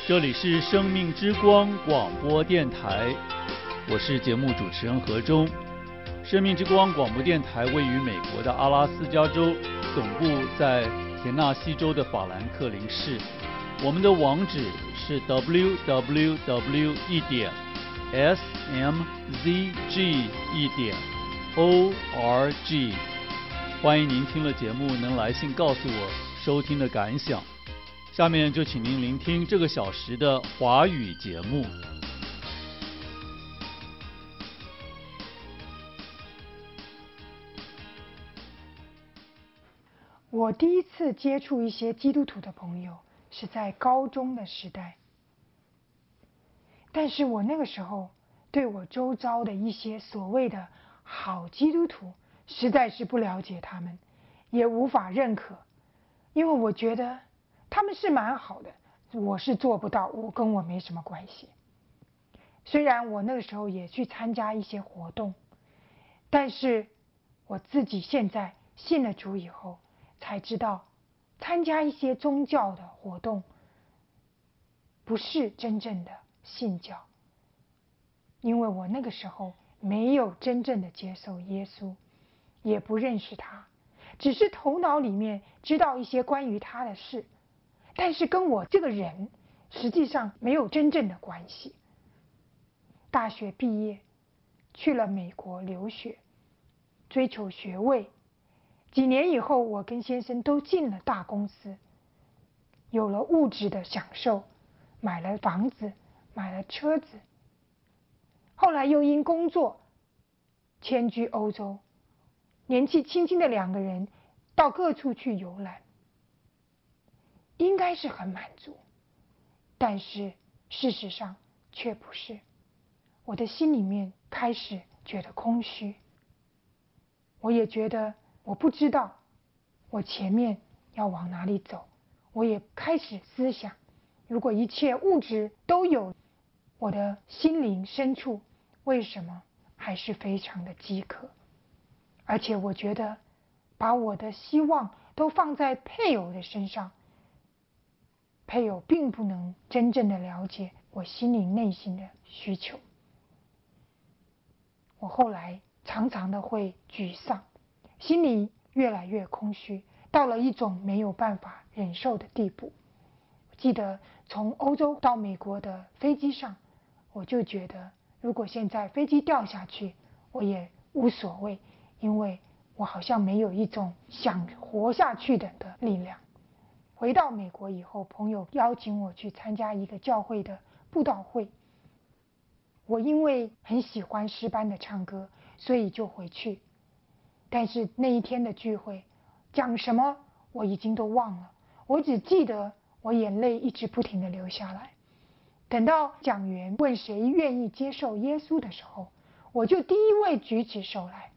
这里是生命之光广播电台，我是节目主持人何忠。生命之光广播电台位于美国的阿拉斯加州，总部在田纳西州的法兰克林市。我们的网址是 www.smzg.org。欢迎您听了节目能来信告诉我收听的感想。下面就请您聆听这个小时的华语节目。 我第一次接触一些基督徒的朋友是在高中的时代，但是我那个时候对我周遭的一些所谓的好基督徒实在是不了解他们，也无法认可，因为我觉得他们是蛮好的，我是做不到，跟我没什么关系。虽然我那个时候也去参加一些活动，但是我自己现在信了主以后才知道，参加一些宗教的活动不是真正的信教，因为我那个时候没有真正的接受耶稣，也不认识他，只是头脑里面知道一些关于他的事，但是跟我这个人实际上没有真正的关系。大学毕业去了美国留学，追求学位，几年以后我跟先生都进了大公司，有了物质的享受，买了房子，买了车子，后来又因工作迁居欧洲，年纪轻轻的两个人到各处去游览，应该是很满足，但是事实上却不是。我的心里面开始觉得空虚，我也觉得我不知道我前面要往哪里走。我也开始思想，如果一切物质都有，我的心灵深处为什么还是非常的饥渴？而且我觉得把我的希望都放在配偶的身上，配偶并不能真正的了解我心灵内心的需求。我后来常常的会沮丧，心里越来越空虚，到了一种没有办法忍受的地步。记得从欧洲到美国的飞机上，我就觉得如果现在飞机掉下去我也无所谓，因为我好像没有一种想活下去的力量。回到美国以后，朋友邀请我去参加一个教会的布道会，我因为很喜欢诗班的唱歌，所以就回去。但是那一天的聚会讲什么我已经都忘了，我只记得我眼泪一直不停地流下来。等到讲员问谁愿意接受耶稣的时候，我就第一位举起手来。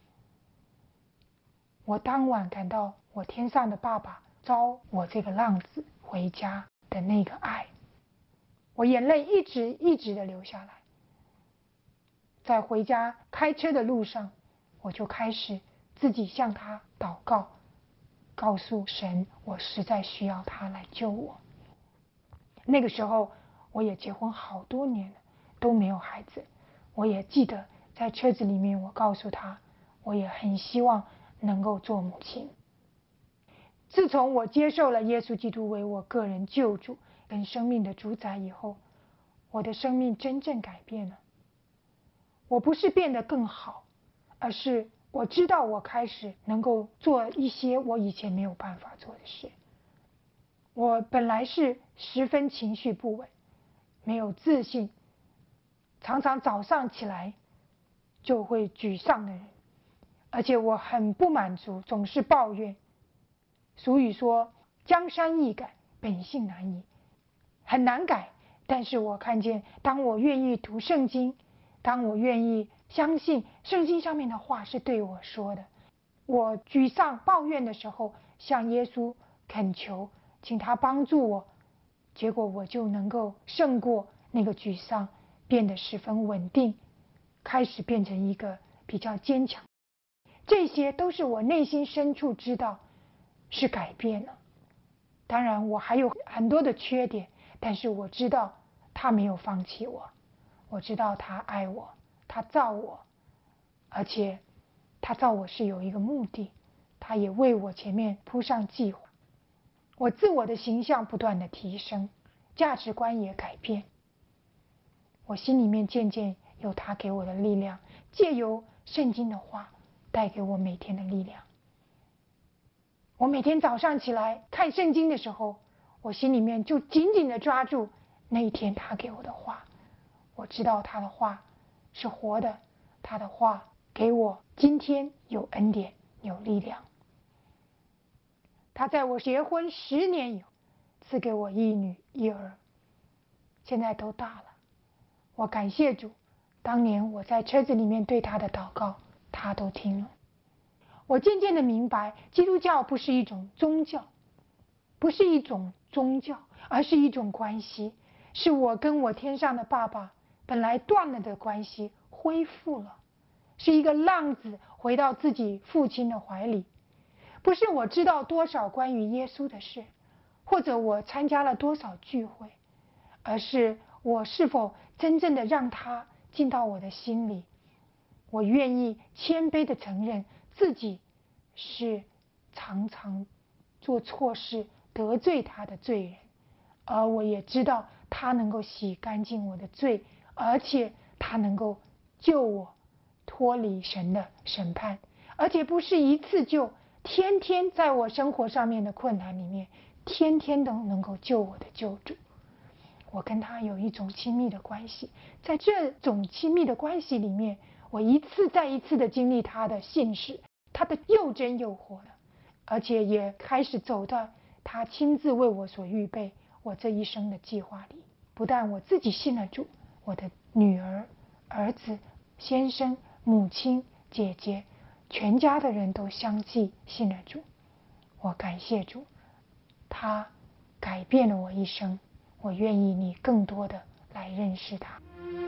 我当晚感到我天上的爸爸招我这个浪子回家的那个爱，我眼泪一直的流下来。在回家开车的路上，我就开始自己向他祷告，告诉神我实在需要他来救我。那个时候我也结婚好多年了，都没有孩子。我也记得在车子里面我告诉他，我也很希望能够做母亲。自从我接受了耶稣基督为我个人救主跟生命的主宰以后，我的生命真正改变了。我不是变得更好，而是我知道我开始能够做一些我以前没有办法做的事。我本来是十分情绪不稳，没有自信，常常早上起来就会沮丧的人，而且我很不满足，总是抱怨。俗语说江山易改，本性难移，很难改。但是我看见当我愿意读圣经，当我愿意相信圣经上面的话是对我说的，我沮丧抱怨的时候向耶稣恳求，请他帮助我，结果我就能够胜过那个沮丧，变得十分稳定，开始变成一个比较坚强。这些都是我内心深处知道是改变了。当然我还有很多的缺点， 但是我知道他没有放弃我，我知道他爱我，他造我，而且他造我是有一个目的，他也为我前面铺上计划。我自我的形象不断的提升，价值观也改变，我心里面渐渐有他给我的力量，借由圣经的话带给我每天的力量。我每天早上起来看圣经的时候，我心里面就紧紧的抓住那一天他给我的话，我知道他的话是活的，他的话给我今天有恩典，有力量。他在我结婚10年以后赐给我1女1儿，现在都大了。我感谢主，当年我在车子里面对他的祷告，他都听了。我渐渐的明白，基督教不是一种宗教，不是一种宗教，而是一种关系，是我跟我天上的爸爸本来断了的关系恢复了，是一个浪子回到自己父亲的怀里。不是我知道多少关于耶稣的事，或者我参加了多少聚会，而是我是否真正的让他进到我的心里。我愿意谦卑的承认自己是常常做错事得罪他的罪人，而我也知道他能够洗干净我的罪，而且他能够救我脱离神的审判，而且不是一次救，天天在我生活上面的困难里面，天天都能够救我的救主。我跟他有一种亲密的关系，在这种亲密的关系里面，我一次再一次的经历他的信实，他的又真又活的，而且也开始走到他亲自为我所预备我这一生的计划里。不但我自己信了主，我的女儿、儿子、先生、母亲、姐姐，全家的人都相继信了主。我感谢主，他改变了我一生，我愿意你更多的来认识他。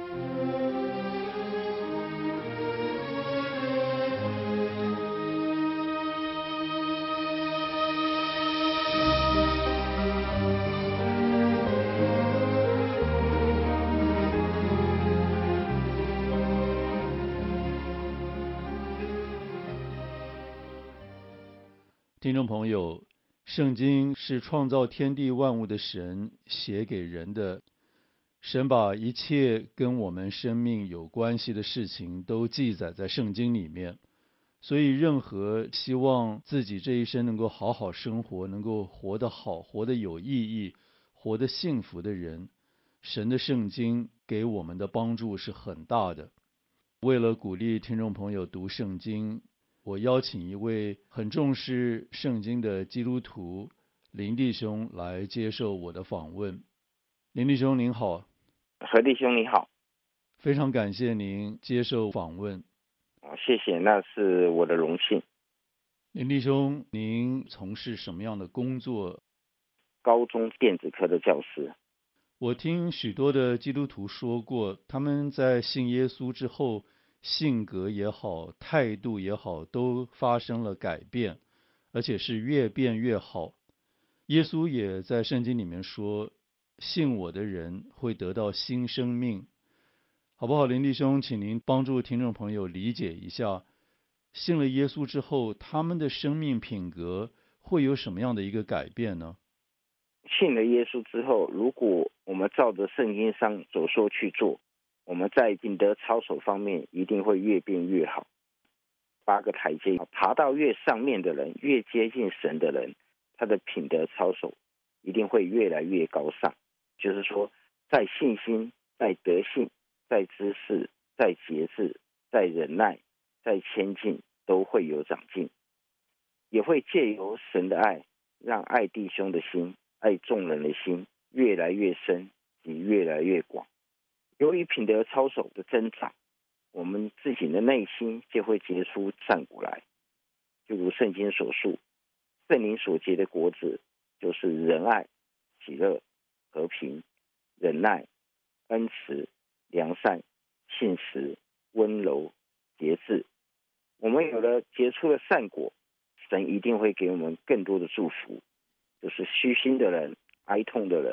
听众朋友，圣经是创造天地万物的神写给人的，神把一切跟我们生命有关系的事情都记载在圣经里面，所以任何希望自己这一生能够好好生活，能够活得好，活得有意义，活得幸福的人，神的圣经给我们的帮助是很大的。为了鼓励听众朋友读圣经，我邀请一位很重视圣经的基督徒林弟兄来接受我的访问。林弟兄您好。 何弟兄你好。 非常感谢您接受访问。 谢谢，那是我的荣幸。 林弟兄，您从事什么样的工作？ 高中电子科的教师。 我听许多的基督徒说过，他们在信耶稣之后，性格也好，态度也好，都发生了改变，而且是越变越好。耶稣也在圣经里面说，信我的人会得到新生命。好不好，林弟兄，请您帮助听众朋友理解一下，信了耶稣之后，他们的生命品格会有什么样的一个改变呢？ 信了耶稣之后，如果我们照着圣经上所说去做，我们在品德操守方面一定会越变越好。8个台阶，爬到越上面的人，越接近神的人，他的品德操守一定会越来越高尚。就是说，在信心，在德性，在知识，在节制，在忍耐，在谦敬，都会有长进。也会借由神的爱，让爱弟兄的心，爱众人的心越来越深，也越来越广。由于品德操守的增长，我们自己的内心就会结出善果来。就如圣经所述，圣灵所结的果子就是仁爱、喜乐、和平、忍耐、恩慈、良善、信实、温柔、节制。我们有了结出的善果，神一定会给我们更多的祝福。就是虚心的人、哀痛的人、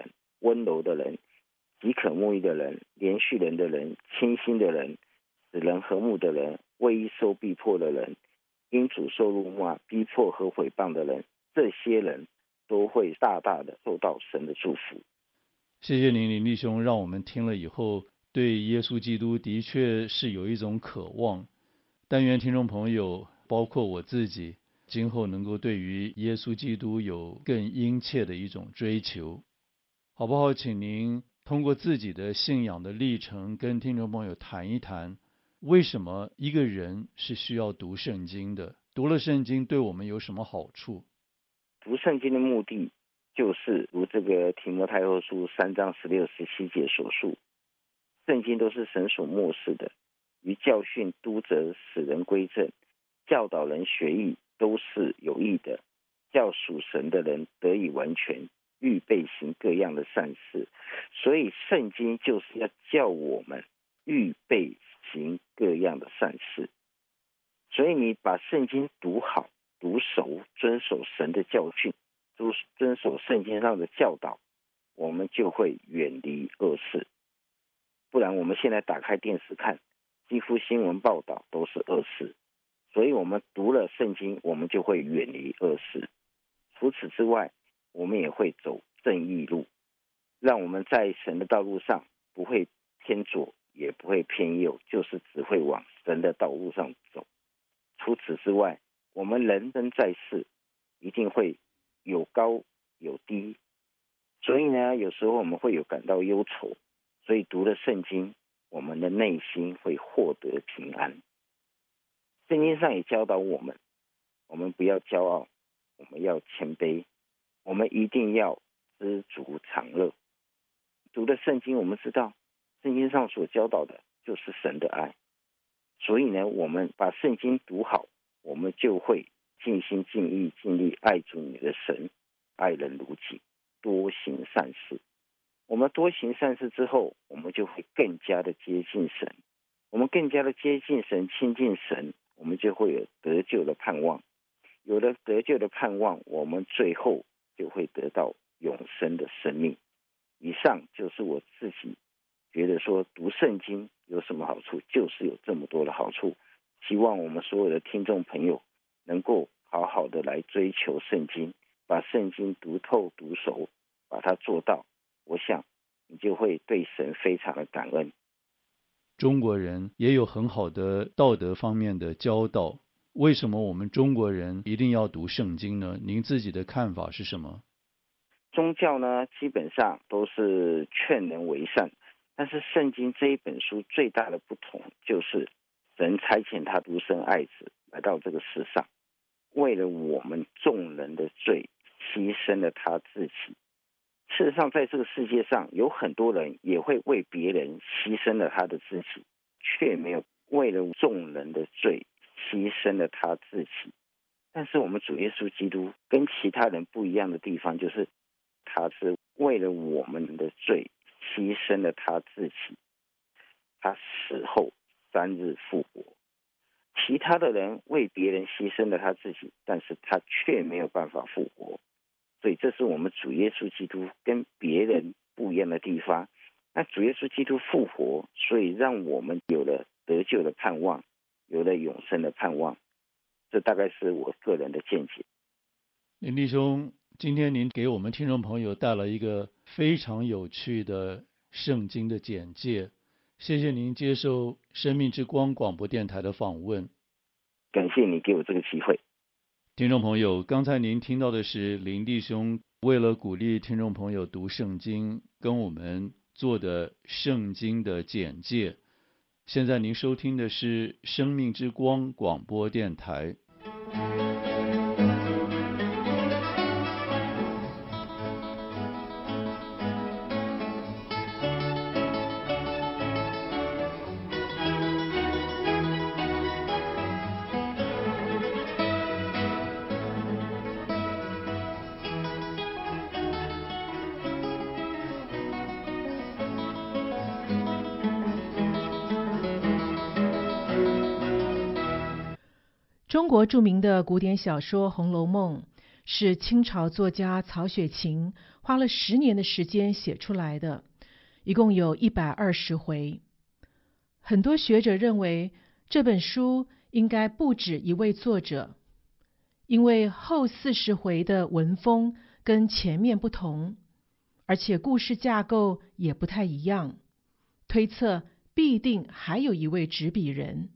温柔的人、饥渴慕义的人、连续人的人、清心的人、使人和睦的人、为义受逼迫的人、因主受辱骂、逼迫和毁谤的人，这些人都会大大的受到神的祝福。 谢谢您，林弟兄，让我们听了以后对耶稣基督的确是有一种渴望。但愿听众朋友，包括我自己，今后能够对于耶稣基督有更殷切的一种追求，好不好？请您通过自己的信仰的历程，跟听众朋友谈一谈，为什么一个人是需要读圣经的？读了圣经对我们有什么好处？ 读圣经的目的就是如这个提摩太后书3章16、17节所述，圣经都是神所默示的，于教训、督责、使人归正、教导人学义，都是有益的，叫属神的人得以完全，预备行各样的善事。所以圣经就是要叫我们预备行各样的善事。所以你把圣经读好、读熟，遵守神的教训，遵守圣经上的教导，我们就会远离恶事。不然我们现在打开电视看，几乎新闻报道都是恶事。所以我们读了圣经，我们就会远离恶事。除此之外，我们也会走正义路，让我们在神的道路上不会偏左也不会偏右，就是只会往神的道路上走。除此之外，我们人生在世一定会有高有低，所以呢，有时候我们会有感到忧愁，所以读了圣经，我们的内心会获得平安。圣经上也教导我们不要骄傲，我们要谦卑，我们一定要知足常乐。读了圣经，我们知道圣经上所教导的就是神的爱，所以呢，我们把圣经读好，我们就会尽心尽意尽力爱主你的神，爱人如己，多行善事。我们多行善事之后，我们就会更加的接近神，我们更加的接近神、亲近神，我们就会有得救的盼望。有了得救的盼望，我们最后就会得到永生的生命。以上就是我自己觉得说读圣经有什么好处，就是有这么多的好处。希望我们所有的听众朋友能够好好的来追求圣经，把圣经读透读熟，把它做到，我想你就会对神非常的感恩。 中国人也有很好的道德方面的教导，为什么我们中国人一定要读圣经呢？您自己的看法是什么？ 宗教呢，基本上都是劝人为善，但是圣经这一本书最大的不同就是神差遣他独生爱子来到这个世上，为了我们众人的罪牺牲了他自己。事实上在这个世界上有很多人也会为别人牺牲了他的自己，却没有为了众人的罪牺牲了他自己。但是我们主耶稣基督跟其他人不一样的地方，就是他是为了我们的罪牺牲了他自己，他死后3日复活。其他的人为别人牺牲了他自己，但是他却没有办法复活。所以这是我们主耶稣基督跟别人不一样的地方。那主耶稣基督复活，所以让我们有了得救的盼望，有了永生的盼望。这大概是我个人的见解。 林弟兄，今天您给我们听众朋友带来一个非常有趣的圣经的简介，谢谢您接受生命之光广播电台的访问。 感谢你给我这个机会。 听众朋友，刚才您听到的是林弟兄为了鼓励听众朋友读圣经跟我们做的圣经的简介。现在您收听的是生命之光广播电台。 中国著名的古典小说《红楼梦》 是清朝作家曹雪芹花了10年的时间写出来的，一共有120回。很多学者认为这本书应该不止一位作者，因为后40回的文风跟前面不同，而且故事架构也不太一样，推测必定还有一位执笔人。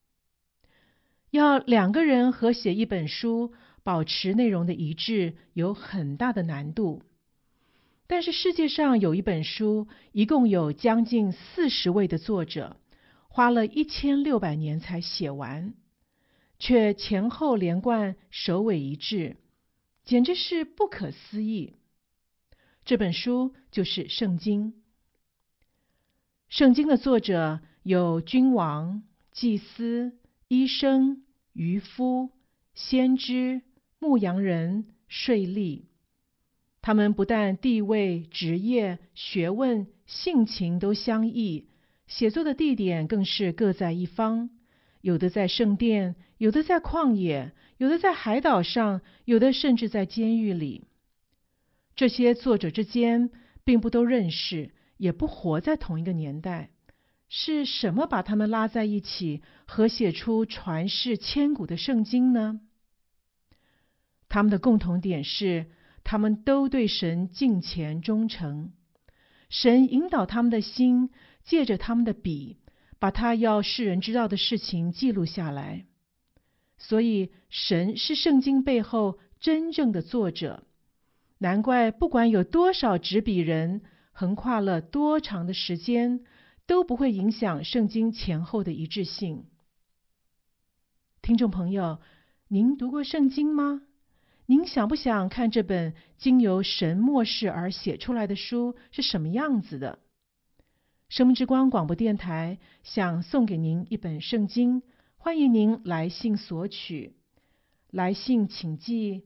要2个人合写一本书，保持内容的一致，有很大的难度。但是世界上有一本书，一共有将近40位的作者，花了1600年才写完，却前后连贯，首尾一致，简直是不可思议。这本书就是《圣经》。圣经的作者有君王、祭司、医生、渔夫、先知、牧羊人、税吏。他们不但地位、职业、学问、性情都相异，写作的地点更是各在一方，有的在圣殿，有的在旷野，有的在海岛上，有的甚至在监狱里。这些作者之间并不都认识，也不活在同一个年代。是什么把他们拉在一起，合写出传世千古的圣经呢？他们的共同点是，他们都对神敬虔忠诚。神引导他们的心，借着他们的笔，把他要世人知道的事情记录下来。所以，神是圣经背后真正的作者。难怪不管有多少执笔人，横跨了多长的时间，都不会影响圣经前后的一致性。听众朋友，您读过圣经吗？您想不想看这本经由神默示而写出来的书是什么样子的？生命之光广播電台想送给您一本圣经，欢迎您来信索取。来信请寄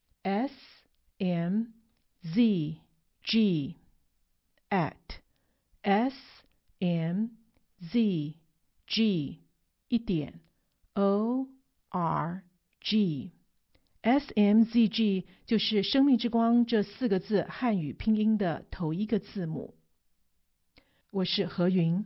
smzg@smzg.org。SMZG 就是生命之光这4个字汉语拼音的头一个字母。我是何云。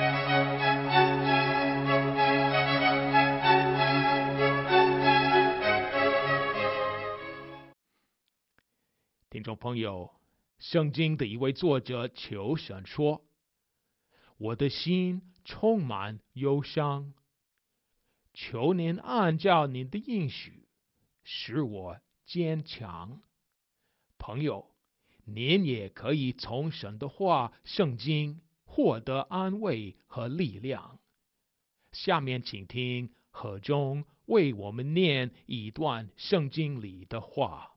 听众朋友，圣经的一位作者求神说：“我的心充满忧伤，求您按照您的应许，使我坚强。”朋友，您也可以从神的话、圣经获得安慰和力量。下面请听何中为我们念一段圣经里的话。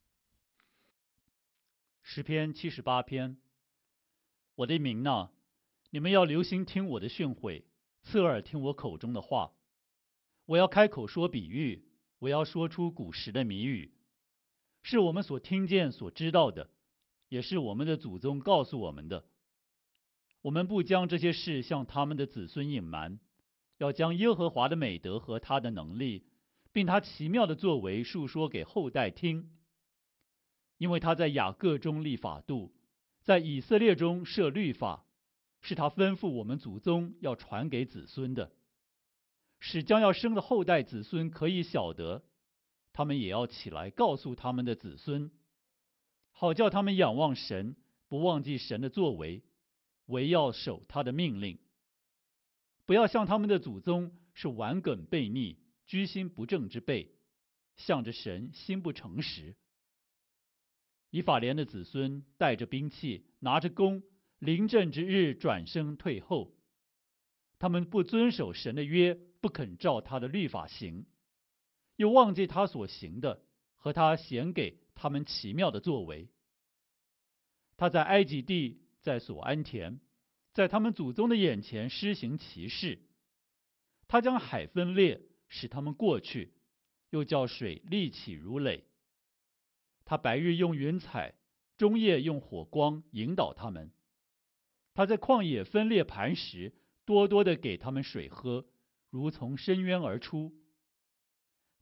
诗篇78篇。我的民哪，你们要留心听我的训诲，侧耳听我口中的话。我要开口说比喻，我要说出古时的谜语，是我们所听见所知道的，也是我们的祖宗告诉我们的。我们不将这些事向他们的子孙隐瞒，要将耶和华的美德和他的能力，并他奇妙的作为述说给后代听。因为他在雅各中立法度，在以色列中设律法，是他吩咐我们祖宗要传给子孙的，使将要生的后代子孙可以晓得，他们也要起来告诉他们的子孙，好叫他们仰望神，不忘记神的作为，唯要守他的命令，不要像他们的祖宗是顽梗悖逆、居心不正之辈，向着神心不诚实。以法莲的子孙带着兵器，拿着弓，临阵之日转身退后。他们不遵守神的约，不肯照他的律法行，又忘记他所行的和他显给他们奇妙的作为。他在埃及地，在所安田，在他们祖宗的眼前施行奇事。他将海分裂，使他们过去，又叫水立起如垒。他白日用云彩，中夜用火光引导他们。他在旷野分裂磐石，多多的给他们水喝，如从深渊而出。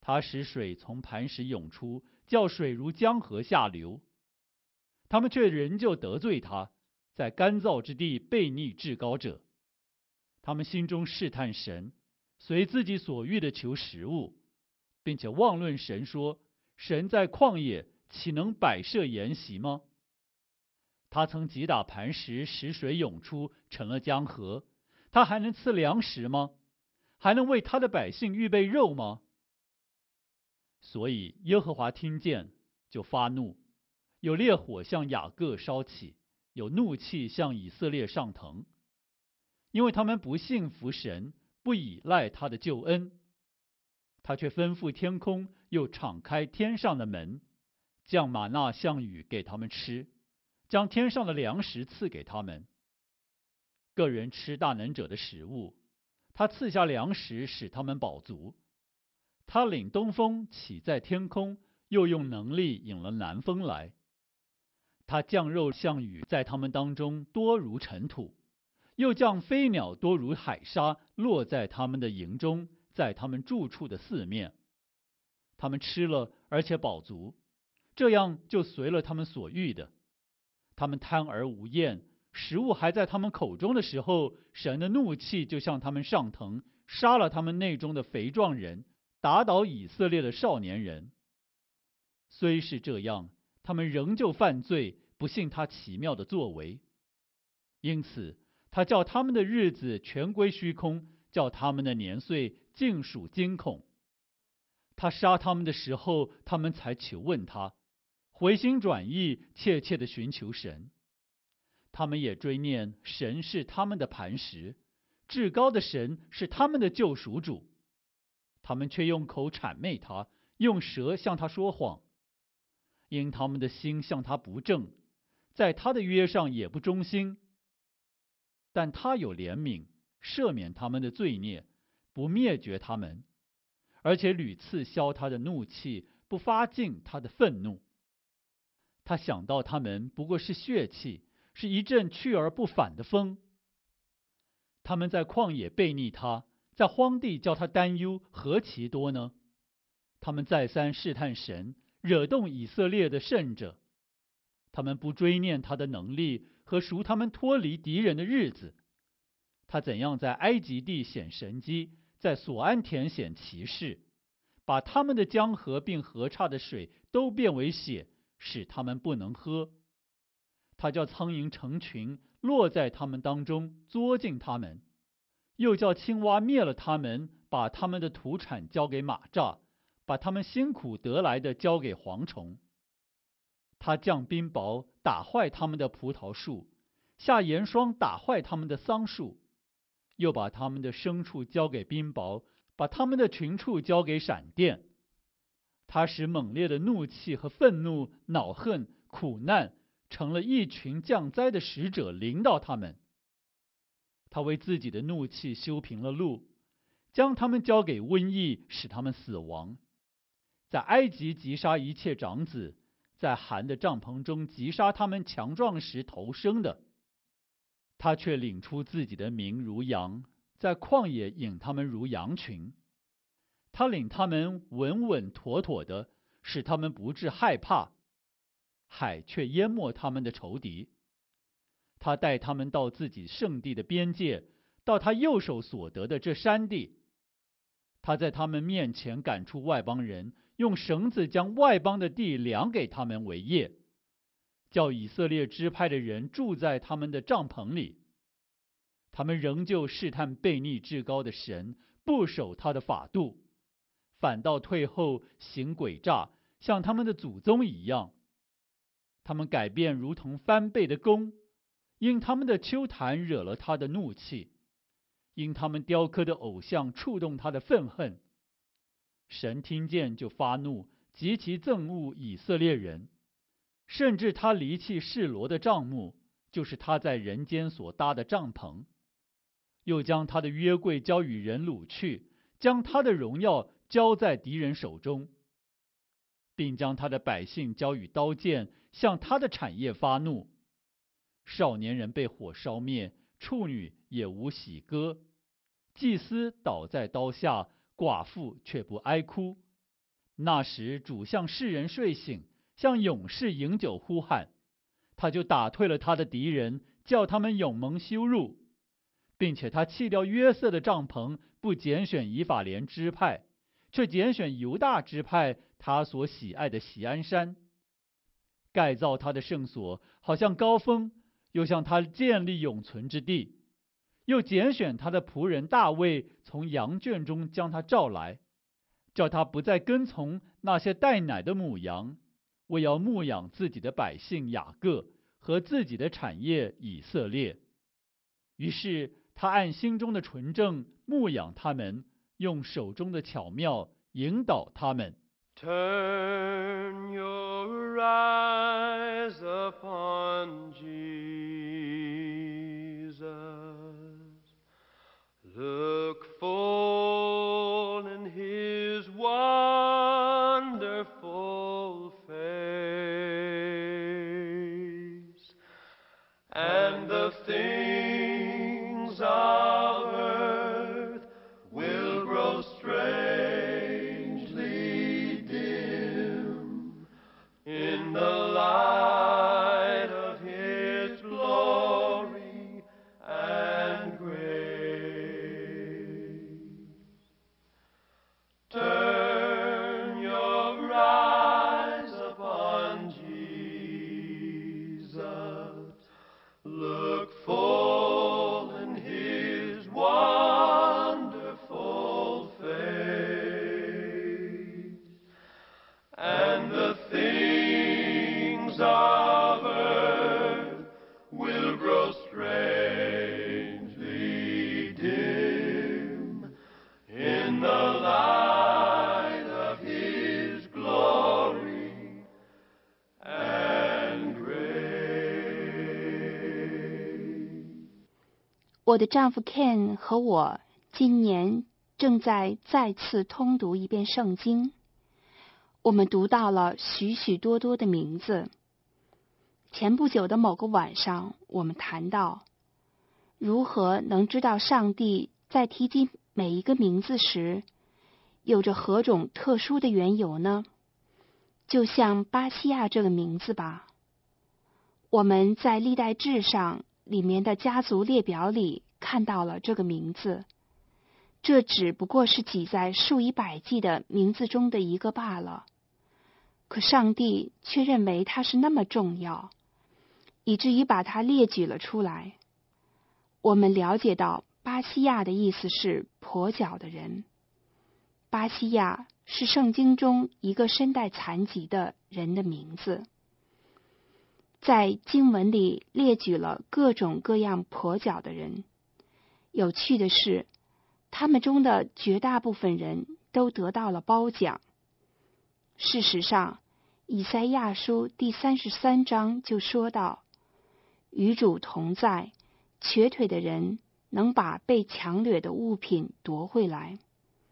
他使水从磐石涌出，叫水如江河下流。他们却仍旧得罪他，在干燥之地悖逆至高者。他们心中试探神，随自己所欲的求食物，并且妄论神说：神在旷野岂能摆设筵席吗？他曾击打磐石，使水涌出，成了江河。他还能赐粮食吗？还能为他的百姓预备肉吗？所以耶和华听见，就发怒，有烈火向雅各烧起，有怒气向以色列上腾，因为他们不信服神，不倚赖他的救恩。他却吩咐天空，又敞开天上的门，降玛纳像雨给他们吃，将天上的粮食赐给他们。个人吃大能者的食物，他赐下粮食使他们饱足。他领东风起在天空，又用能力引了南风来。他降肉像雨在他们当中多如尘土，又降飞鸟多如海沙落在他们的营中，在他们住处的四面。他们吃了而且饱足，这样就随了他们所欲的。他们贪而无厌，食物还在他们口中的时候，神的怒气就向他们上腾，杀了他们内中的肥壮人，打倒以色列的少年人。虽是这样，他们仍旧犯罪，不信他奇妙的作为。因此他叫他们的日子全归虚空，叫他们的年岁尽属惊恐。他杀他们的时候，他们才求问他，回心转意，切切地寻求神。他们也追念神是他们的磐石，至高的神是他们的救赎主。他们却用口谄媚他，用舌向他说谎。因他们的心向他不正，在他的约上也不忠心。但他有怜悯，赦免他们的罪孽，不灭绝他们，而且屡次消他的怒气，不发尽他的愤怒。他想到他们不过是血气，是一阵去而不返的风。他们在旷野悖逆他，在荒地叫他担忧，何其多呢？他们再三试探神，惹动以色列的圣者。他们不追念他的能力和赎他们脱离敌人的日子。他怎样在埃及地显神迹，在索安田显奇事，把他们的江河并河岔的水都变为血，使他们不能喝。他叫苍蝇成群，落在他们当中，作尽他们；又叫青蛙灭了他们，把他们的土产交给蚂蚱，把他们辛苦得来的交给蝗虫。他降冰雹，打坏他们的葡萄树，下盐霜，打坏他们的桑树，又把他们的牲畜交给冰雹，把他们的群畜交给闪电。他使猛烈的怒气和愤怒、恼恨、苦难成了一群降灾的使者，临到他们。他为自己的怒气修平了路，将他们交给瘟疫，使他们死亡。在埃及击杀一切长子，在寒的帐篷中击杀他们强壮时头生的。他却领出自己的民如羊，在旷野引他们如羊群。他领他们稳稳妥妥的，使他们不致害怕。海却淹没他们的仇敌。他带他们到自己圣地的边界，到他右手所得的这山地。他在他们面前赶出外邦人，用绳子将外邦的地量给他们为业，叫以色列支派的人住在他们的帐篷里。他们仍旧试探悖逆至高的神，不守他的法度，反倒退后行诡诈，像他们的祖宗一样。他们改变如同翻倍的弓，因他们的丘坛惹了他的怒气，因他们雕刻的偶像触动他的愤恨。神听见就发怒，极其憎恶以色列人，甚至他离弃示罗的帐幕，就是他在人间所搭的帐篷，又将他的约柜交与人掳去，将他的荣耀交在敌人手中，并将他的百姓交与刀剑，向他的产业发怒。少年人被火烧灭，处女也无喜歌，祭司倒在刀下，寡妇却不哀哭， 那时主向世人睡醒，向勇士饮酒呼喊，他就打退了他的敌人，叫他们永蒙羞辱，并且他弃掉约瑟的帐篷，不拣选以法莲支派，却拣选犹大支派，他所喜爱的锡安山，盖造他的圣所，好像高峰，又向他建立永存之地，又拣选他的仆人大卫，从羊圈中将他召来，叫他不再跟从那些带奶的母羊，为要牧养自己的百姓雅各和自己的产业以色列。于是他按心中的纯正牧养他们，用手中的巧妙引导他们。 Turn your eyes upon Jesus. Look full in His wonderful face, and the things of earth will grow strangely dim in the light of His glory and grace. Turn your eyes upon Jesus. Look full in His wonderful face, and the things of earth will grow strangely dim in the light of His glory and grace. 我的丈夫 Ken 和我今年正在再次通读一遍圣经，我们读到了许许多多的名字。前不久的某个晚上，我们谈到如何能知道上帝在提及每一个名字时有着何种特殊的缘由呢？就像巴西亚这个名字吧，我们在历代志上里面的家族列表里看到了这个名字，这只不过是挤在数以百计的名字中的一个罢了。可上帝却认为它是那么重要，以至于把它列举了出来。我们了解到巴西亚的意思是跛脚的人。巴西亚是圣经中一个身带残疾的人的名字。在经文里列举了各种各样跛脚的人。有趣的是，他们中的绝大部分人都得到了褒奖。事实上，以赛亚书第33章就说到，与主同在，瘸腿的人能把被抢掠的物品夺回来。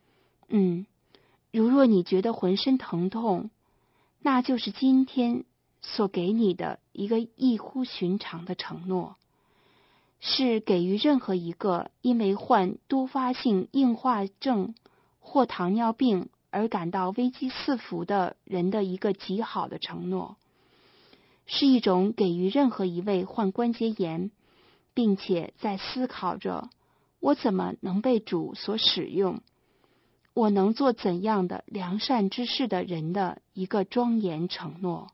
如若你觉得浑身疼痛，那就是今天所给你的一个异乎寻常的承诺，是给予任何一个因为患多发性硬化症或糖尿病而感到危机四伏的人的一个极好的承诺，是一种给予任何一位患关节炎并且在思考着我怎么能被主所使用，我能做怎样的良善之事的人的一个庄严承诺。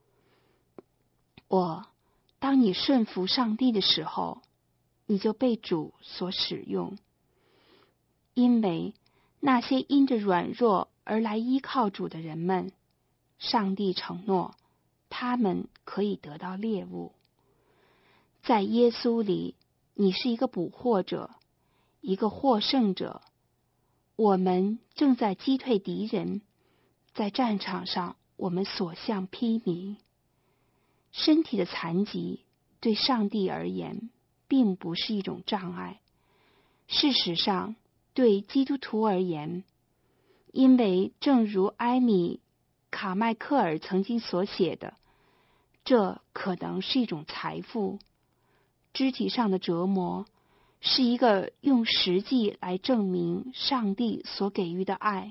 当你顺服上帝的时候，你就被主所使用，因为那些因着软弱而来依靠主的人们，上帝承诺他们可以得到猎物。在耶稣里，你是一个捕获者，一个获胜者。我们正在击退敌人，在战场上我们所向披靡。身体的残疾对上帝而言并不是一种障碍，事实上对基督徒而言，因为正如埃米·卡麦克尔曾经所写的，这可能是一种财富。肢体上的折磨是一个用实际来证明上帝所给予的爱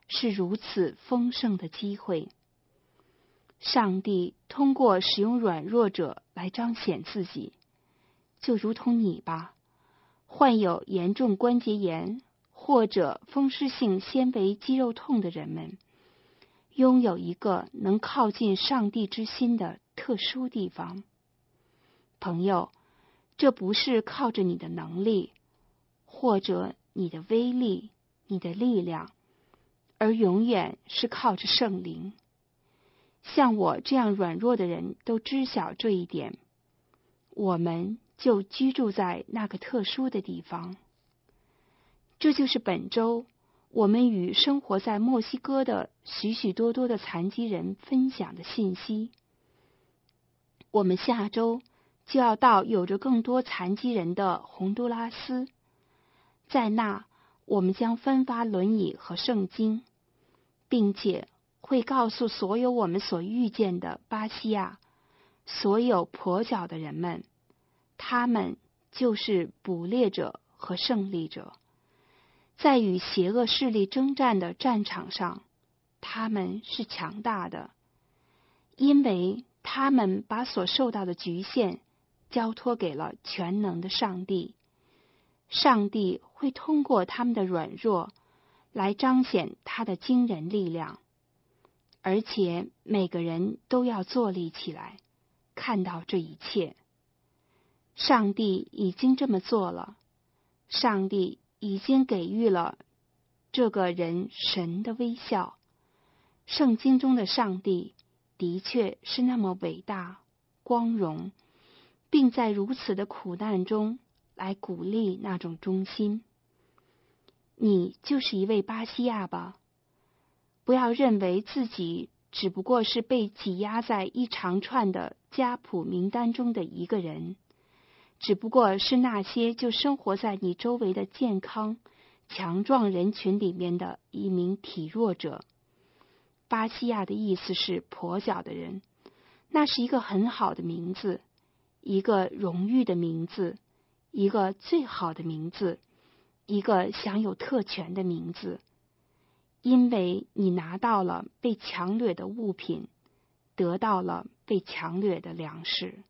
是如此丰盛的机会。上帝通过使用软弱者来彰显自己，就如同你吧，患有严重关节炎或者风湿性纤维肌肉痛的人们，拥有一个能靠近上帝之心的特殊地方。朋友，这不是靠着你的能力，或者你的威力、你的力量，而永远是靠着圣灵。像我这样软弱的人都知晓这一点，我们就居住在那个特殊的地方。这就是本周我们与生活在墨西哥的许许多多的残疾人分享的信息。我们下周就要到有着更多残疾人的洪都拉斯，在那我们将分发轮椅和圣经，并且会告诉所有我们所遇见的巴西亚所有跛脚的人们，他们就是捕猎者和胜利者。在与邪恶势力征战的战场上，他们是强大的，因为他们把所受到的局限交托给了全能的上帝。上帝会通过他们的软弱来彰显他的惊人力量，而且每个人都要坐立起来，看到这一切。上帝已经这么做了，上帝已经给予了这个人神的微笑。圣经中的上帝的确是那么伟大、光荣，并在如此的苦难中来鼓励那种忠心。你就是一位巴西亚吧？不要认为自己只不过是被挤压在一长串的家谱名单中的一个人，只不过是那些就生活在你周围的健康、强壮人群里面的一名体弱者。巴西亚的意思是跛脚的人，那是一个很好的名字，一个荣誉的名字，一个最好的名字，一个享有特权的名字，因为你拿到了被强掠的物品，得到了被强掠的粮食。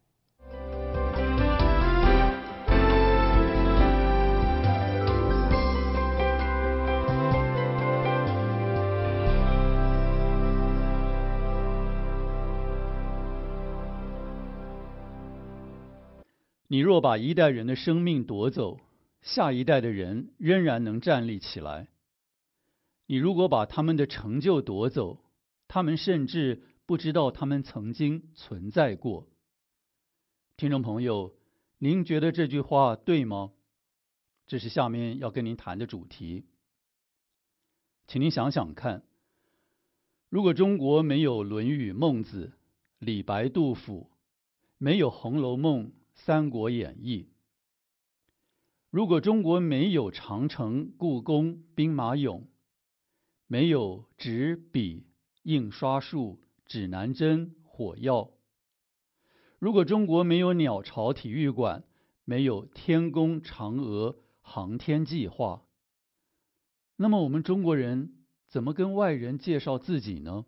你若把一代人的生命夺走，下一代的人仍然能站立起来。你如果把他们的成就夺走，他们甚至不知道他们曾经存在过。听众朋友，您觉得这句话对吗？这是下面要跟您谈的主题。请您想想看，如果中国没有《论语》《孟子》、李白、杜甫，没有《红楼梦》《三国演义》，如果中国没有长城、故宫、兵马俑，没有纸笔、印刷术、指南针、火药，如果中国没有鸟巢体育馆，没有天宫嫦娥航天计划，那么我们中国人怎么跟外人介绍自己呢？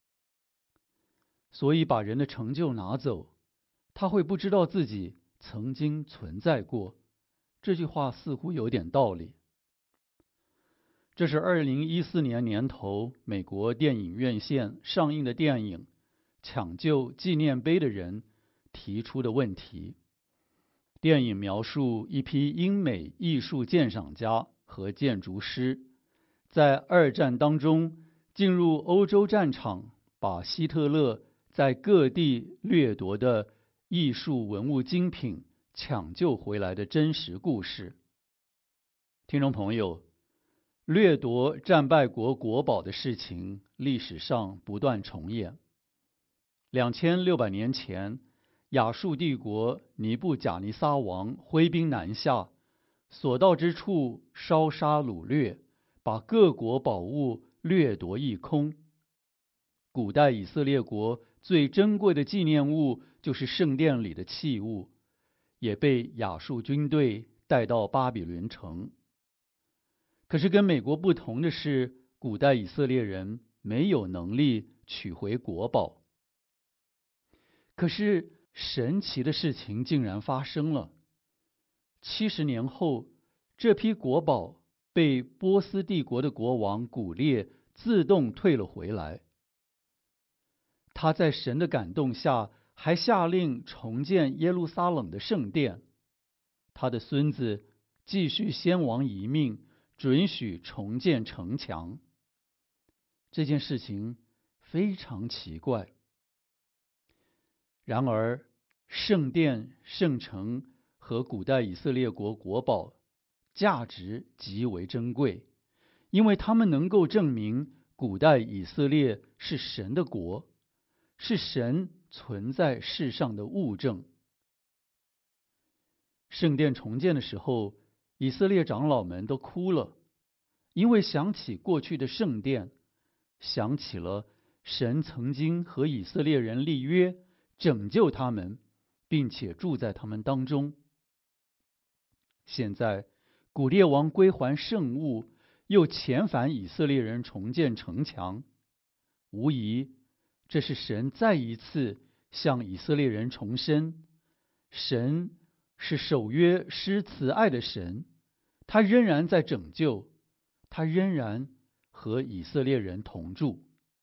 所以把人的成就拿走，他会不知道自己曾经存在过。这句话似乎有点道理。这是2014年年头美国电影院线上映的电影《抢救纪念碑的人》提出的问题。电影描述一批英美艺术鉴赏家和建筑师在二战当中进入欧洲战场，把希特勒在各地掠夺的艺术文物精品抢救回来的真实故事。听众朋友，掠夺战败国国宝的事情历史上不断重演。2600年前，亚述帝国尼布甲尼撒王挥兵南下，所到之处烧杀掳掠，把各国宝物掠夺一空。古代以色列国最珍贵的纪念物就是圣殿里的器物，也被亚述军队带到巴比伦城。可是跟美国不同的是， 古代以色列人没有能力取回国宝。可是神奇的事情竟然发生了。70年后，这批国宝被波斯帝国的国王古列自动退了回来。他在神的感动下，还下令重建耶路撒冷的圣殿。他的孙子继续先王遗命，准许重建城墙。这件事情非常奇怪。然而，圣殿、圣城和古代以色列国国宝价值极为珍贵，因为它们能够证明古代以色列是神的国，是神存在世上的物证。圣殿重建的时候，以色列长老们都哭了，因为想起过去的圣殿，想起了神曾经和以色列人立约，拯救他们，并且住在他们当中。现在古列王归还圣物，又遣返以色列人重建城墙，无疑这是神再一次向以色列人重申，神是守约施慈爱的神，他仍然在拯救，他仍然和以色列人同住。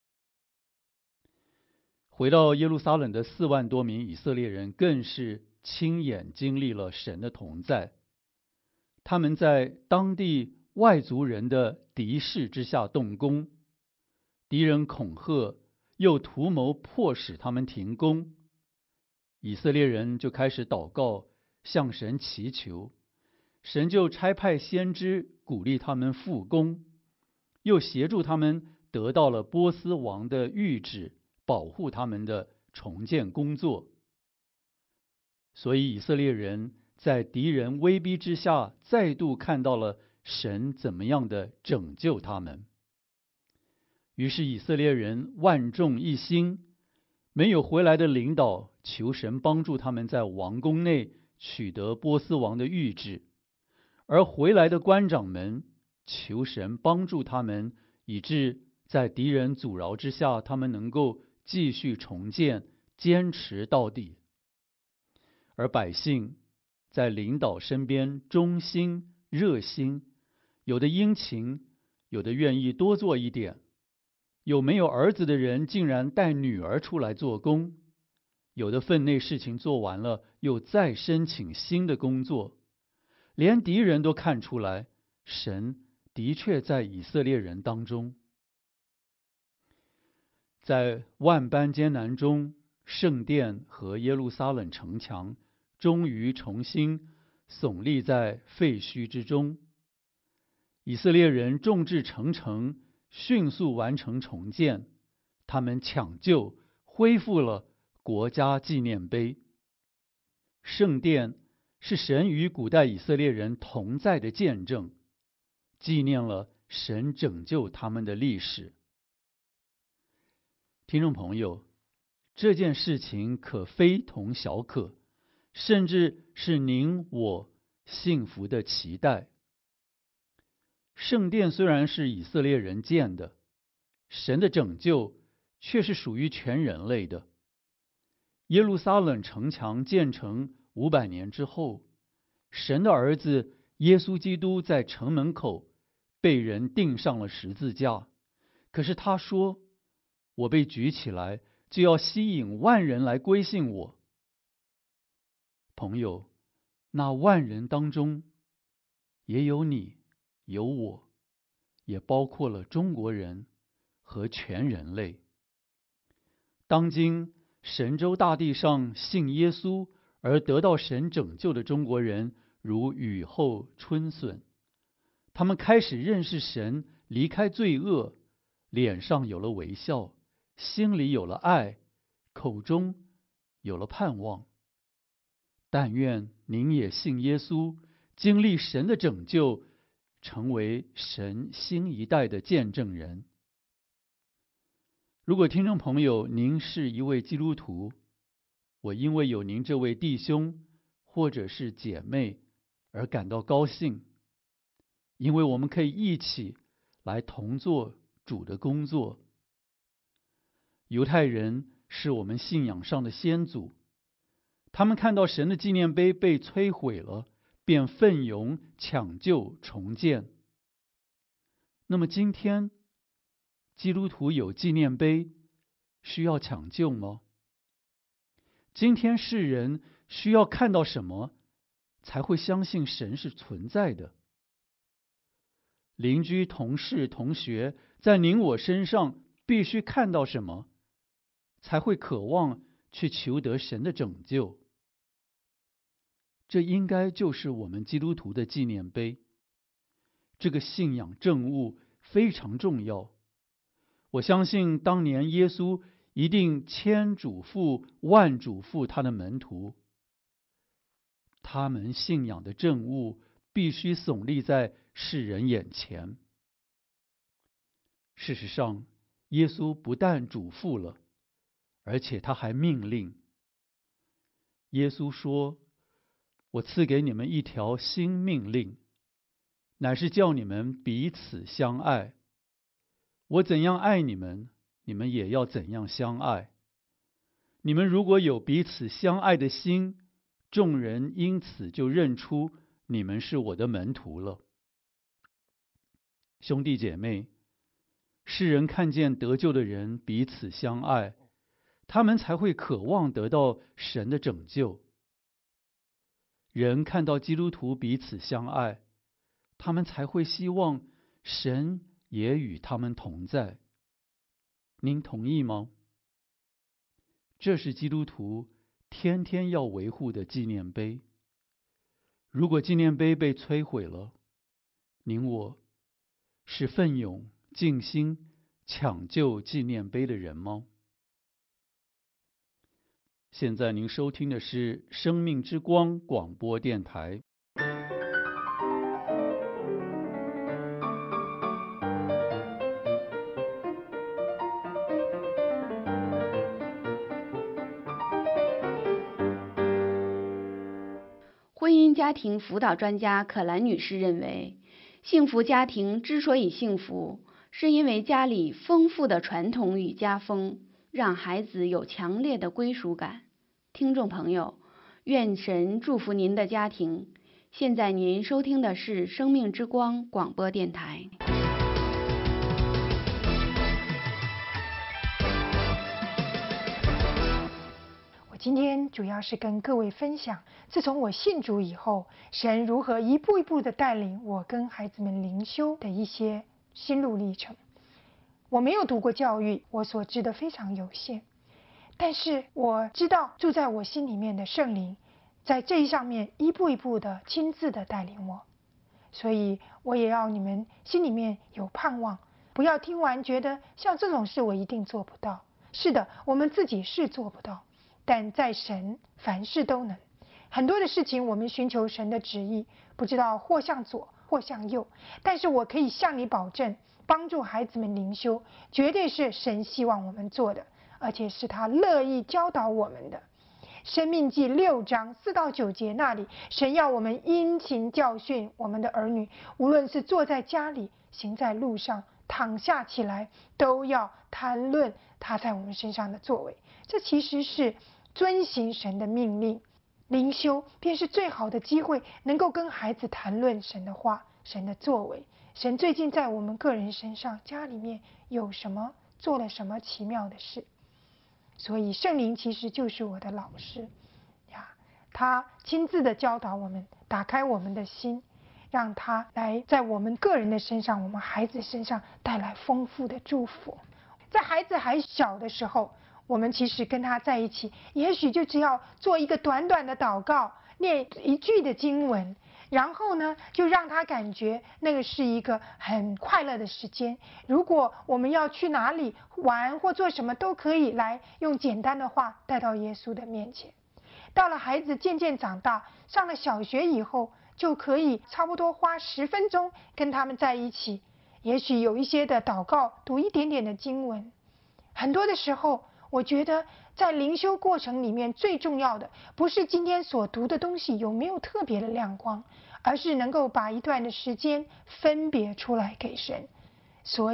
回到耶路撒冷的4万多名以色列人更是亲眼经历了神的同在。他们在当地外族人的敌视之下动工，敌人恐吓又图谋迫使他们停工，以色列人就开始祷告，向神祈求，神就差派先知鼓励他们复工，又协助他们得到了波斯王的谕旨，保护他们的重建工作。所以以色列人在敌人威逼之下，再度看到了神怎么样的拯救他们。于是以色列人万众一心，没有回来的领导求神帮助他们在王宫内取得波斯王的谕旨，而回来的官长们求神帮助他们，以致在敌人阻挠之下，他们能够继续重建，坚持到底。而百姓在领导身边忠心热心，有的殷勤，有的愿意多做一点，有没有儿子的人竟然带女儿出来做工，有的分内事情做完了，又再申请新的工作。连敌人都看出来，神的确在以色列人当中。在万般艰难中，圣殿和耶路撒冷城墙终于重新耸立在废墟之中。以色列人众志成城，迅速完成重建，他们抢救恢复了国家纪念碑。圣殿是神与古代以色列人同在的见证，纪念了神拯救他们的历史。听众朋友，这件事情可非同小可，甚至是您我幸福的期待。圣殿虽然是以色列人建的，神的拯救却是属于全人类的。耶路撒冷城墙建成500年之后，神的儿子耶稣基督在城门口被人钉上了十字架，可是他说，我被举起来，就要吸引万人来归信我。朋友，那万人当中也有你，有我，也包括了中国人和全人类。当今神州大地上信耶稣而得到神拯救的中国人如雨后春笋，他们开始认识神，离开罪恶，脸上有了微笑，心里有了爱，口中有了盼望。但愿您也信耶稣，经历神的拯救，成为神新一代的见证人。如果听众朋友您是一位基督徒，我因为有您这位弟兄或者是姐妹而感到高兴，因为我们可以一起来同做主的工作。犹太人是我们信仰上的先祖，他们看到神的纪念碑被摧毁了，便奋勇抢救重建。那么今天，基督徒有纪念碑，需要抢救吗？今天世人需要看到什么，才会相信神是存在的？邻居、同事、同学，在您我身上必须看到什么，才会渴望去求得神的拯救？这应该就是我们基督徒的纪念碑。这个信仰证物非常重要。我相信当年耶稣一定千嘱咐万嘱咐他的门徒，他们信仰的证物必须耸立在世人眼前。事实上，耶稣不但嘱咐了，而且他还命令。耶稣说：“我赐给你们一条新命令，乃是叫你们彼此相爱。我怎样爱你们，你们也要怎样相爱。你们如果有彼此相爱的心，众人因此就认出你们是我的门徒了。”兄弟姐妹，世人看见得救的人彼此相爱，他们才会渴望得到神的拯救。人看到基督徒彼此相爱，他们才会希望神也与他们同在。您同意吗？这是基督徒天天要维护的纪念碑。如果纪念碑被摧毁了，您我是奋勇尽心抢救纪念碑的人吗？现在您收听的是生命之光广播电台。 婚姻家庭辅导专家可兰女士认为，幸福家庭之所以幸福，是因为家里丰富的传统与家风，让孩子有强烈的归属感。听众朋友，愿神祝福您的家庭。现在您收听的是生命之光广播电台。 我今天主要是跟各位分享，自从我信主以后，神如何一步一步的带领我跟孩子们灵修的一些心路历程。我没有读过教育，我所知的非常有限，但是我知道住在我心里面的圣灵在这一上面一步一步的亲自的带领我，所以我也要你们心里面有盼望，不要听完觉得像这种事我一定做不到。是的，我们自己是做不到，但在神凡事都能。很多的事情我们寻求神的旨意，不知道或向左或向右，但是我可以向你保证，帮助孩子们灵修绝对是神希望我们做的，而且是他乐意教导我们的。申命记6章4到9节那里，神要我们殷勤教训我们的儿女，无论是坐在家里，行在路上，躺下起来，都要谈论他在我们身上的作为。这其实是遵行神的命令。灵修便是最好的机会，能够跟孩子谈论神的话，神的作为，神最近在我们个人身上，家里面有什么，做了什么奇妙的事。所以圣灵其实就是我的老师呀，他亲自的教导我们，打开我们的心，让他来在我们个人的身上，我们孩子身上带来丰富的祝福。在孩子还小的时候，我们其实跟他在一起，也许就只要做一个短短的祷告，念一句的经文，然后呢，就让他感觉那个是一个很快乐的时间。如果我们要去哪里玩或做什么，都可以来用简单的话带到耶稣的面前。到了孩子渐渐长大，上了小学以后，就可以差不多花10分钟跟他们在一起，也许有一些的祷告，读一点点的经文。很多的时候，我觉得在灵修过程里面最重要的，不是今天所读的东西有没有特别的亮光，而是能够把一段的时间分别出来给神。所以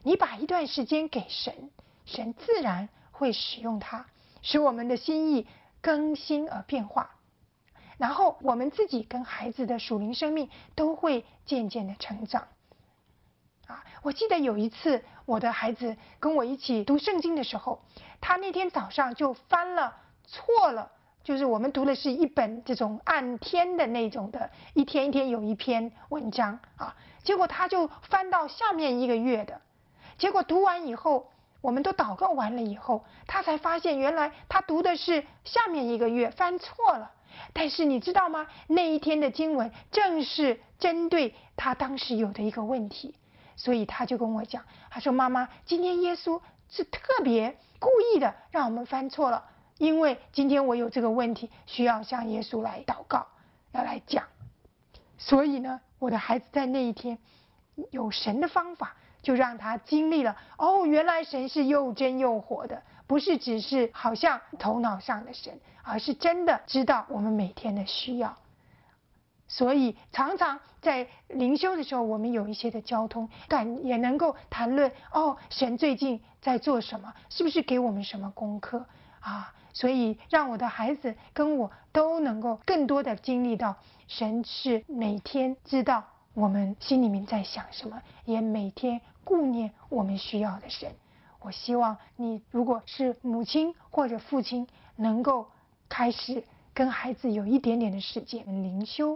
你把一段时间给神，神自然会使用它，使我们的心意更新而变化。然后我们自己跟孩子的属灵生命都会渐渐的成长。我记得有一次我的孩子跟我一起读圣经的时候，他那天早上就翻了错了，就是我们读的是一本这种按天的那种的，一天一天有一篇文章结果他就翻到下面一个月的，结果读完以后，我们都祷告完了以后，他才发现原来他读的是下面一个月，翻错了。但是你知道吗？那一天的经文正是针对他当时有的一个问题，所以他就跟我讲，他说妈妈，今天耶稣是特别故意的让我们翻错了，因为今天我有这个问题，需要向耶稣来祷告，要来讲。所以呢，我的孩子在那一天有神的方法，就让他经历了原来神是又真又活的，不是只是好像头脑上的神，而是真的知道我们每天的需要。所以常常在灵修的时候，我们有一些的交通，也能够谈论神最近在做什么，是不是给我们什么功课所以让我的孩子跟我都能够更多的经历到神是每天知道我们心里面在想什么，也每天顾念我们需要的神。我希望你如果是母亲或者父亲，能够开始跟孩子有一点点的时间灵修。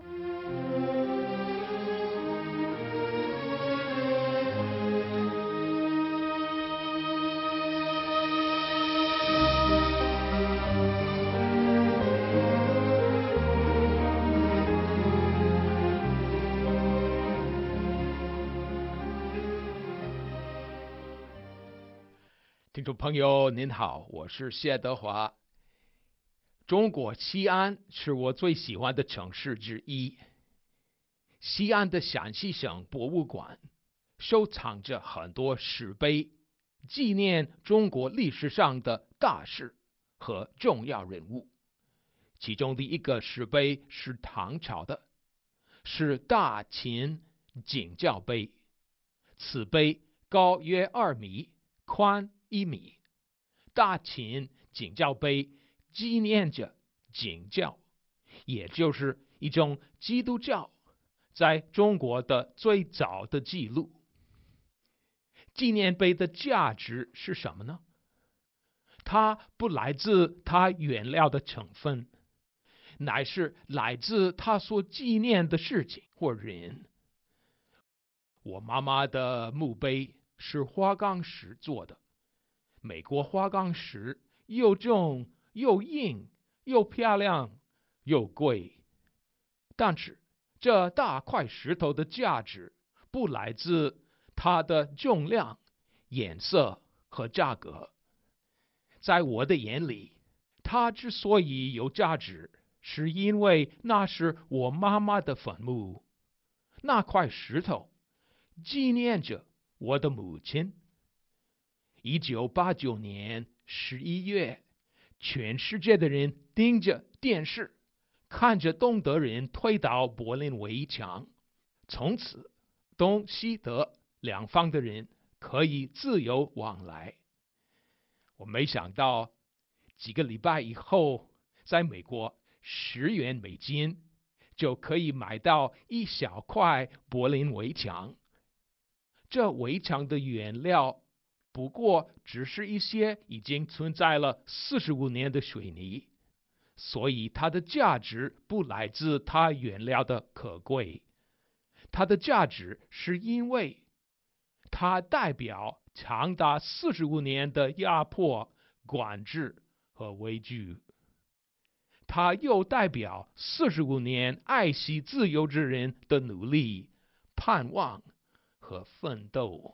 听众朋友您好，我是谢德华。中国西安是我最喜欢的城市之一。西安的陕西省博物馆收藏着很多石碑，纪念中国历史上的大事和重要人物。其中的一个石碑是唐朝的，是大秦景教碑。此碑高约2米，宽1米。大秦景教碑纪念着景教，也就是一种基督教在中国的最早的记录。纪念碑的价值是什么呢？它不来自它原料的成分，乃是来自它所纪念的事情或人。我妈妈的墓碑是花岗石做的，美国花岗石又重又硬又漂亮又贵，但是这大块石头的价值不来自它的重量、颜色和价格。在我的眼里，它之所以有价值，是因为那是我妈妈的坟墓。那块石头纪念着我的母亲。1989年11月，全世界的人盯着电视，看着东德人推倒柏林围墙。从此，东西德两方的人可以自由往来。我没想到几个礼拜以后，在美国10元美金就可以买到一小块柏林围墙。这围墙的原料不过只是一些已经存在了45年的水泥，所以它的价值不来自它原料的可贵，它的价值是因为它代表长达45年的压迫、管制和畏惧。它又代表45年爱惜自由之人的努力、盼望和奋斗。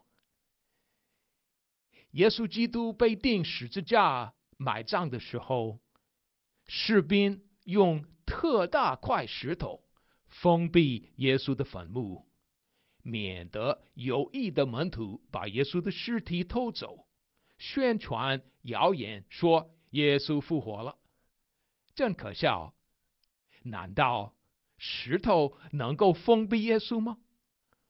耶稣基督被钉十字架埋葬的时候，士兵用特大块石头封闭耶稣的坟墓，免得有意的门徒把耶稣的尸体偷走，宣传谣言说耶稣复活了。真可笑！难道石头能够封闭耶稣吗？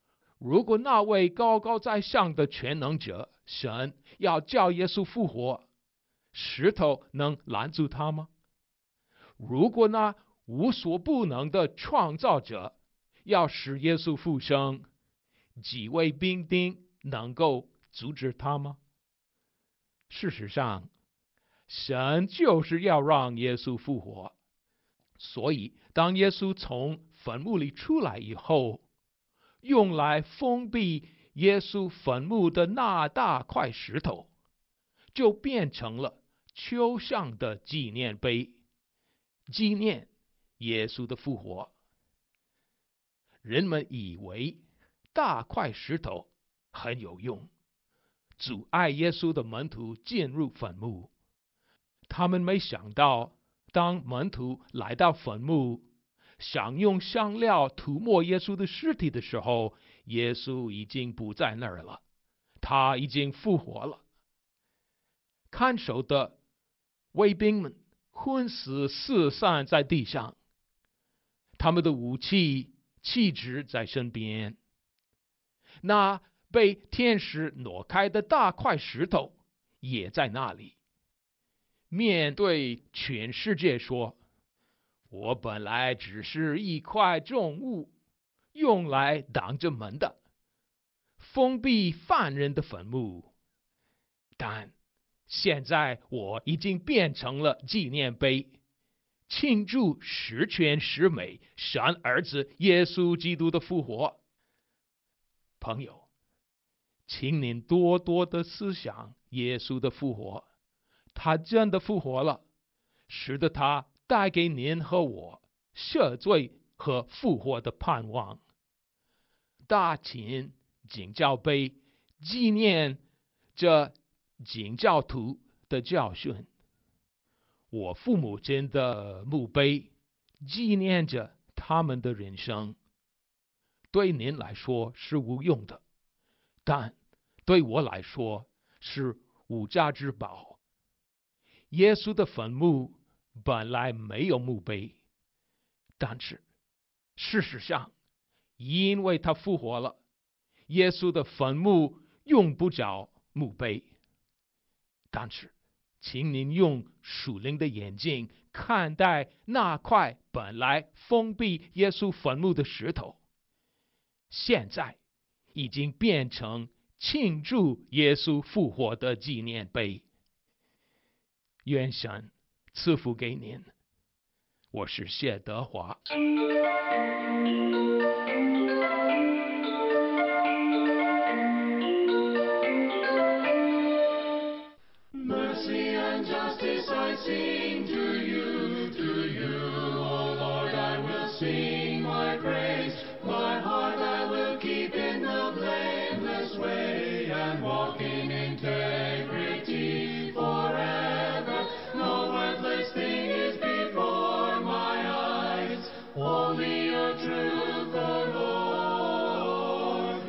如果那位高高在上的全能者神要叫耶稣复活，石头能拦住他吗？如果那无所不能的创造者要使耶稣复生，几位兵丁能够阻止他吗？事实上，神就是要让耶稣复活，所以当耶稣从坟墓里出来以后，用来封闭耶稣坟墓的那大块石头，就变成了抽象的纪念碑，纪念耶稣的复活。人们以为大块石头很有用，阻碍耶稣的门徒进入坟墓。他们没想到，当门徒来到坟墓，想用香料涂抹耶稣的尸体的时候，耶稣已经不在那儿了，他已经复活了。看守的卫兵们昏死四散在地上，他们的武器弃置在身边。那被天使挪开的大块石头也在那里，面对全世界说，我本来只是一块重物，用来挡着门的，封闭犯人的坟墓，但现在我已经变成了纪念碑，庆祝十全十美神儿子耶稣基督的复活。朋友，请您多多的思想耶稣的复活，他真的复活了，使得他带给您和我赦罪和复活的盼望。大秦景教碑纪念这景教徒的教训，我父母亲的墓碑纪念着他们的人生。对您来说是无用的，但对我来说是无价之宝。耶稣的坟墓本来没有墓碑，但是事实上，因为他复活了，耶稣的坟墓用不着墓碑。但是请您用属灵的眼睛看待那块本来封闭耶稣坟墓的石头，现在已经变成庆祝耶稣复活的纪念碑。愿神赐福给您。我是谢德华。 Mercy and justice I sing to you, O Lord, I will sing my praise. My heart I will keep in the blameless way and walk in integrity forever. No worthless thing is before my eyes, only your truth, O Lord.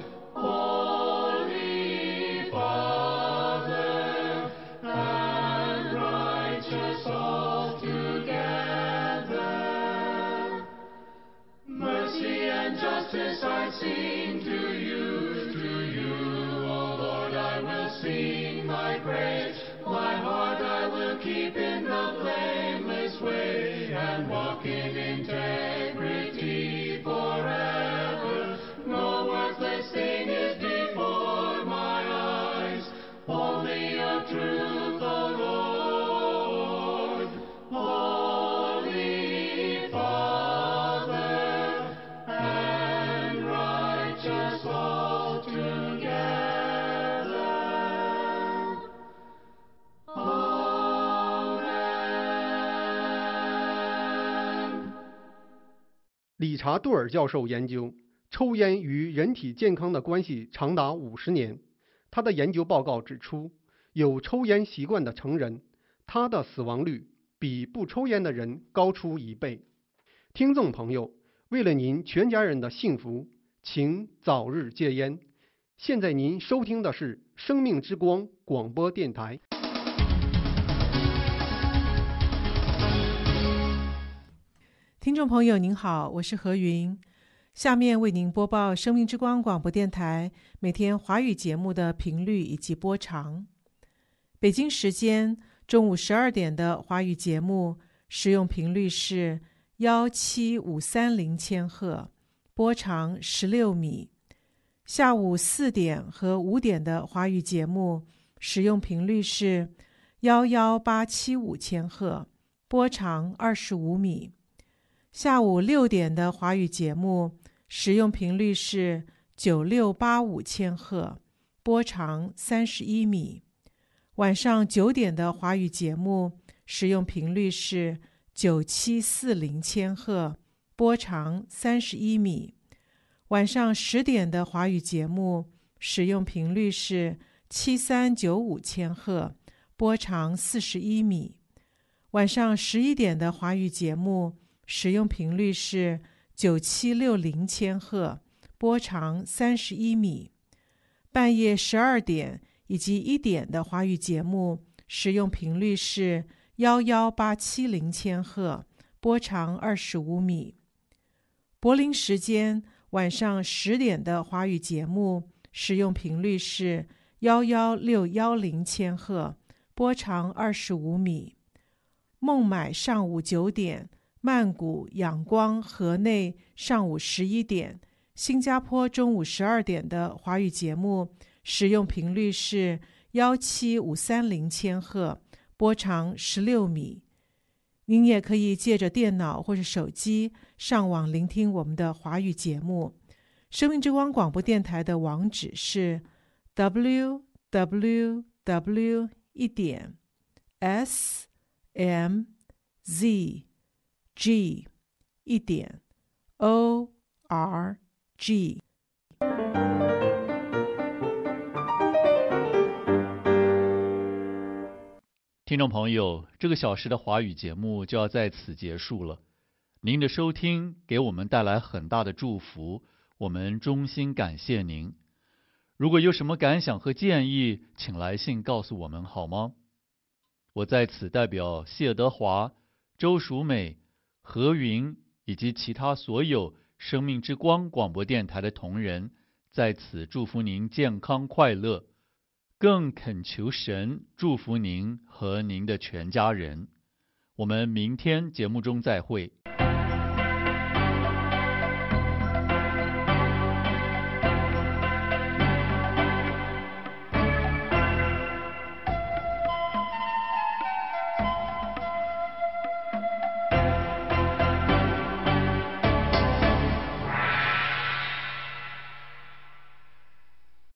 Holy Father, and righteous all together. Mercy and justice I sing to you, O Lord, I will sing my praise. My heart I will keep in the blameless way and walk in integrity forever. No worthless thing is before my eyes, only your truth, O Lord. Holy Father, and righteous all together. Amen. 理查杜尔教授研究抽烟与人体健康的关系长达50年。他的研究报告指出，有抽烟习惯的成人，他的死亡率比不抽烟的人高出1倍。听众朋友，为了您全家人的幸福，请早日戒烟。现在您收听的是生命之光广播电台。 听众朋友您好，我是何云。 下面为您播报生命之光广播电台每天华语节目的频率以及播长。北京时间中午12点的华语节目使用频率是17530千赫，波长16米。下午4点和5点的华语节目使用频率是11875千赫，波长25米。下午6点的华语节目使用频率是9685千赫，波长31米。晚上9点的华语节目使用频率是9740千赫，波长31米。晚上10点的华语节目使用频率是7395千赫，波长41米。晚上11点的华语节目使用频率是9760千赫，波长31米。半夜12点以及1点的华语节目使用频率是11870千赫，波长25米。柏林时间晚上10点的华语节目使用频率是11610千赫，波长25米。孟买上午9点，曼谷、仰光、河内上午11点，新加坡中午12点的华语节目使用频率是17530千赫，波长16米。您也可以借着电脑或是手机上网聆听我们的华语节目。生命之光广播电台的网址是 www.smzg.org。 听众朋友，这个小时的华语节目就要在此结束了。您的收听给我们带来很大的祝福，我们衷心感谢您。如果有什么感想和建议，请来信告诉我们好吗？我在此代表谢德华、周淑美、何云以及其他所有生命之光广播电台的同仁，在此祝福您健康快乐，更恳求神祝福您和您的全家人。我们明天节目中再会。